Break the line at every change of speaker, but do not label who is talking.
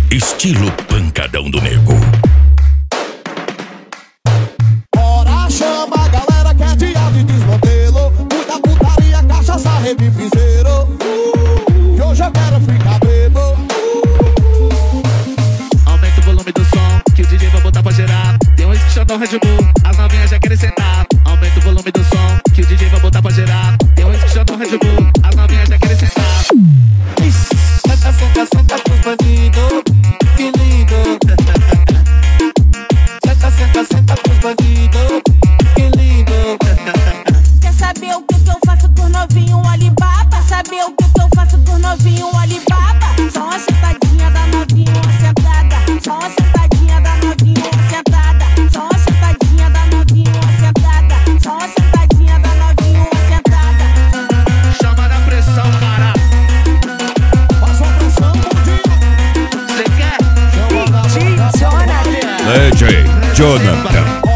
estilo pancadão do nego.
Bora, chama a galera que é dia de desmantelo. Muita putaria, cachaça, repipizeiro. Que hoje eu quero ficar bebo.
Aumenta o volume do som, que o DJ vai botar pra gerar. Tem um que chama Red Bull, as novinhas já querem sentar. Aumenta o volume do som, que o DJ vai botar pra gerar. Tem um que chama Red Bull, as novinhas já querem sentar. Senta, senta, senta pros bandidos, que lindo. Senta, senta, senta pros bandidos, que lindo.
Quer saber o que eu faço por novinho Alibaba? Saber o que eu faço por novinho Alibaba? Só uma sentadinha da novinho, uma sentada. Só uma sentadinha da novinho, uma sentada. Só uma sentadinha da novinho, uma sentada. Só uma sentadinha da novinho, uma sentada.
Chama na pressão, cara.
Faz uma pressão, bandinho.
Cê quer?
DJ Jonathan.